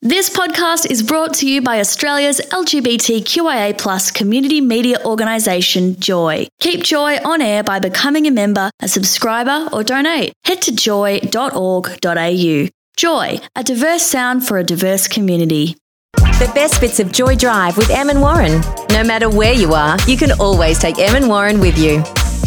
This podcast is brought to you by Australia's LGBTQIA+ community media organisation, Joy. Keep Joy on air by becoming a member, a subscriber or donate. Head to joy.org.au. Joy, a diverse sound for a diverse community. The best bits of Joy Drive with Em and Warren. No matter where you are, you can always take Em and Warren with you.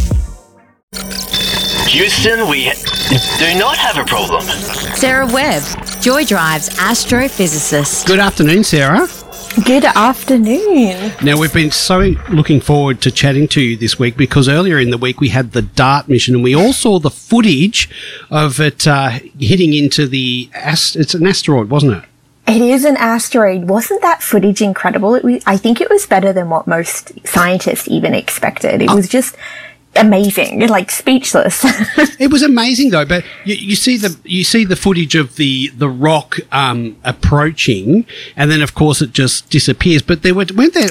Houston, we do not have a problem. Sarah Webb, Joy Drive's astrophysicist. Good afternoon, Sarah. Good afternoon. Now, we've been so looking forward to chatting to you this week because earlier in the week we had the DART mission and we all saw the footage of it hitting into the... It's an asteroid, wasn't it? It is an asteroid. Wasn't that footage incredible? I think it was better than what most scientists even expected. It was just amazing, like speechless. It was amazing though, but you see the footage of the rock approaching, and then of course it just disappears. But was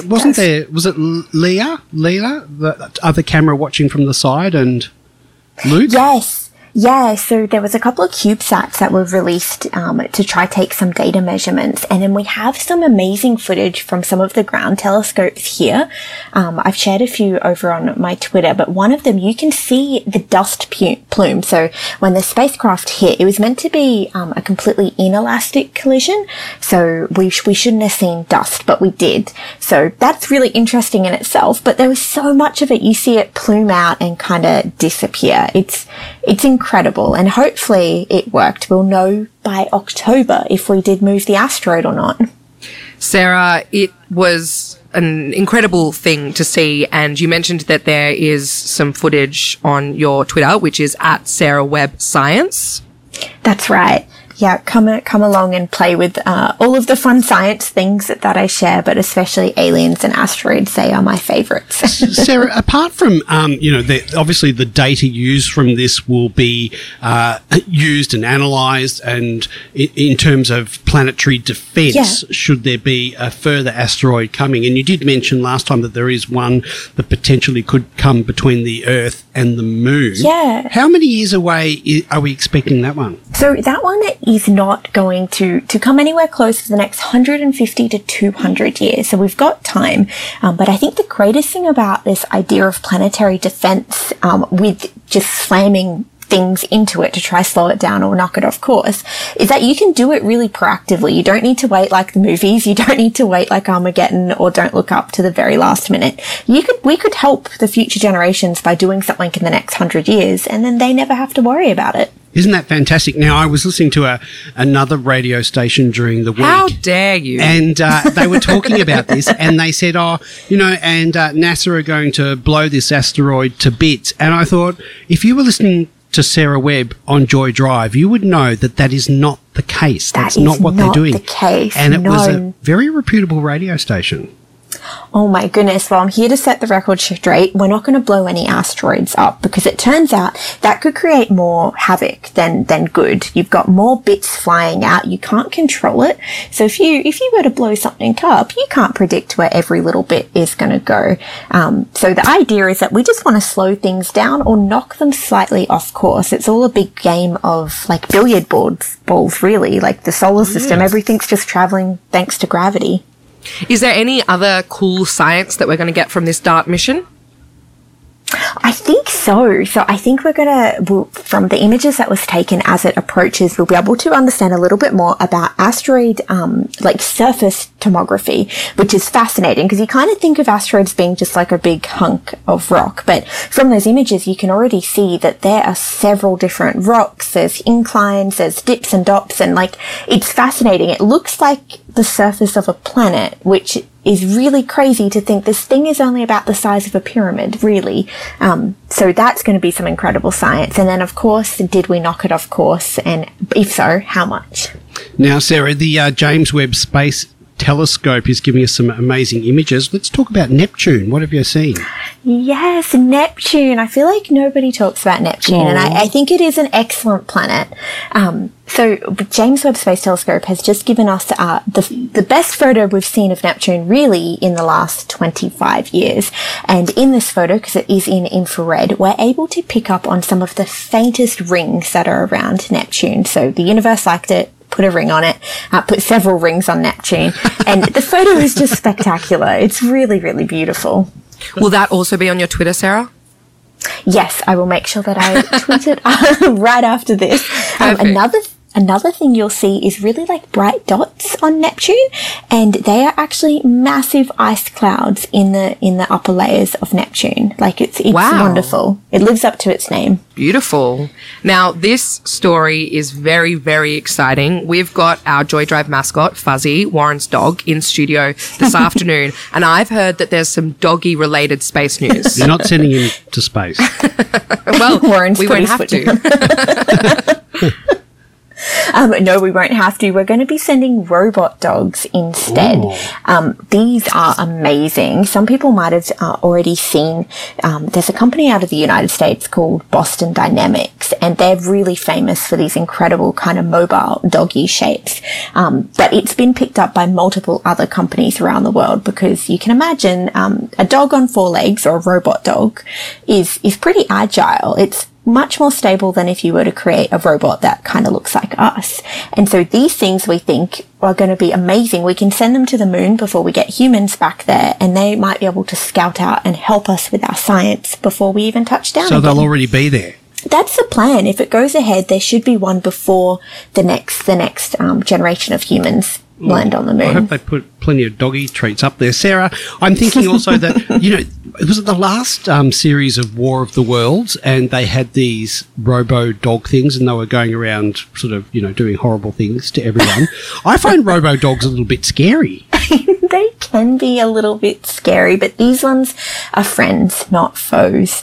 it Leah, the other camera watching from the side, and Luke? Yes. Yeah, so there was a couple of CubeSats that were released to try take some data measurements, and then we have some amazing footage from some of the ground telescopes here. I've shared a few over on my Twitter, but one of them you can see the dust plume. So when the spacecraft hit, it was meant to be a completely inelastic collision, so we shouldn't have seen dust, but we did. So that's really interesting in itself, but there was so much of it, you see it plume out and kind of disappear. It's incredible, and hopefully it worked. We'll know by October if we did move the asteroid or not. Sarah, it was an incredible thing to see, and you mentioned that there is some footage on your Twitter, which is at Sarah Webb Science. That's right. Yeah, come along and play with all of the fun science things that I share, but especially aliens and asteroids. They are my favourites. Sarah, apart from obviously the data used from this will be used and analysed, and in terms of planetary defence, should there be a further asteroid coming? And you did mention last time that there is one that potentially could come between the Earth and the Moon. Yeah. How many years away are we expecting that one? So that one is not going to come anywhere close for the next 150 to 200 years. So we've got time. But I think the greatest thing about this idea of planetary defense, with just slamming things into it to try slow it down or knock it off course, is that you can do it really proactively. You don't need to wait like the movies. You don't need to wait like Armageddon or Don't Look Up to the very last minute. We could help the future generations by doing something in the next 100 years, and then they never have to worry about it. Isn't that fantastic? Now, I was listening to another radio station during the week. How dare you? And they were talking about this, and they said, NASA are going to blow this asteroid to bits. And I thought, if you were listening to Sarah Webb on Joy Drive, you would know that is not the case. That's not what they're doing. That is not the case. And it was a very reputable radio station. Oh my goodness. Well, I'm here to set the record straight. We're not going to blow any asteroids up, because it turns out that could create more havoc than good. You've got more bits flying out. You can't control it. So if you were to blow something up, you can't predict where every little bit is going to go. So the idea is that we just want to slow things down or knock them slightly off course. It's all a big game of like billiard balls really, like the solar system. Everything's just traveling thanks to gravity. Is there any other cool science that we're going to get from this DART mission? I think so. So I think from the images that was taken as it approaches, we'll be able to understand a little bit more about asteroid, surface tomography, which is fascinating because you kind of think of asteroids being just like a big hunk of rock. But from those images, you can already see that there are several different rocks. There's inclines, there's dips and dops, and it's fascinating. It looks like the surface of a planet, which is really crazy to think this thing is only about the size of a pyramid, really. So that's going to be some incredible science. And then, of course, did we knock it off course? And if so, how much? Now, Sarah, the James Webb Space Telescope is giving us some amazing images. Let's talk about Neptune. What have you seen? Yes, Neptune. I feel like nobody talks about Neptune, and I think it is an excellent planet. So James Webb Space Telescope has just given us the best photo we've seen of Neptune really in the last 25 years. And in this photo, because it is in infrared, we're able to pick up on some of the faintest rings that are around Neptune. So the universe liked it, put a ring on it, put several rings on Neptune. And the photo is just spectacular. It's really, really beautiful. Will that also be on your Twitter, Sarah? Yes, I will make sure that I tweet it right after this. Another thing you'll see is really like bright dots on Neptune, and they are actually massive ice clouds in the upper layers of Neptune. Like it's Wow. wonderful. It lives up to its name. Beautiful. Now, this story is very, very exciting. We've got our Joy Drive mascot, Fuzzy, Warren's dog, in studio this afternoon, and I've heard that there's some doggy-related space news. You're not sending him to space. Well, Warren's we put won't his have foot to. No, we won't have to. We're going to be sending robot dogs instead. These are amazing. Some people might have already seen, there's a company out of the United States called Boston Dynamics, and they're really famous for these incredible kind of mobile doggy shapes. But it's been picked up by multiple other companies around the world because you can imagine a dog on four legs, or a robot dog, is pretty agile. It's much more stable than if you were to create a robot that kind of looks like us. And so these things we think are going to be amazing. We can send them to the moon before we get humans back there, and they might be able to scout out and help us with our science before we even touch down. So again. they'll already be there. That's the plan. If it goes ahead, there should be one before the next generation of humans land on the moon. I hope they put plenty of doggy treats up there. Sarah, I'm thinking also that, it was the last series of War of the Worlds, and they had these robo-dog things, and they were going around sort of, doing horrible things to everyone. I find robo-dogs a little bit scary. They can be a little bit scary, but these ones are friends, not foes.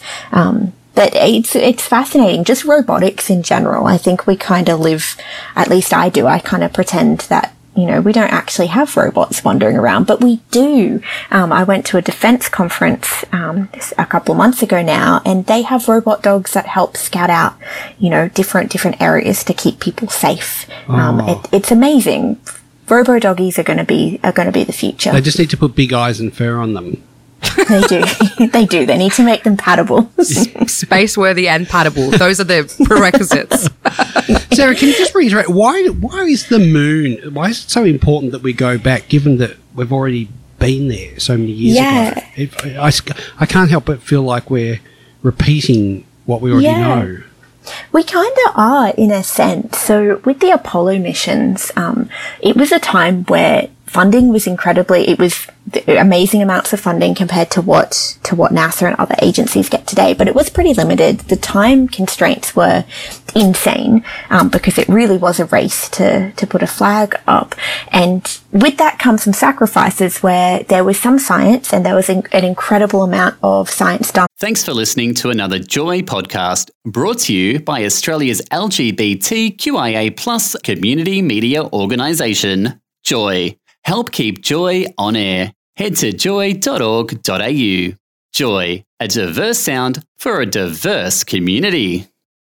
But it's fascinating, just robotics in general. I think we kind of live, at least I do, I kind of pretend that, we don't actually have robots wandering around, but we do. I went to a defense conference a couple of months ago now, and they have robot dogs that help scout out, different areas to keep people safe. It's amazing. Robo doggies are going to be the future. They just need to put big eyes and fur on them. They do. They do. They need to make them paddable. Space-worthy and paddable. Those are the prerequisites. Sarah, can you just reiterate, why is the moon, why is it so important that we go back, given that we've already been there so many years ago? I can't help but feel like we're repeating what we already know. We kind of are, in a sense. So with the Apollo missions, it was a time where funding was it was amazing amounts of funding compared to what NASA and other agencies get today, but it was pretty limited. The time constraints were insane, because it really was a race to put a flag up. And with that comes some sacrifices where there was some science and there was an incredible amount of science done. Thanks for listening to another Joy podcast brought to you by Australia's LGBTQIA+ community media organisation, Joy. Help keep Joy on air. Head to joy.org.au. Joy, a diverse sound for a diverse community.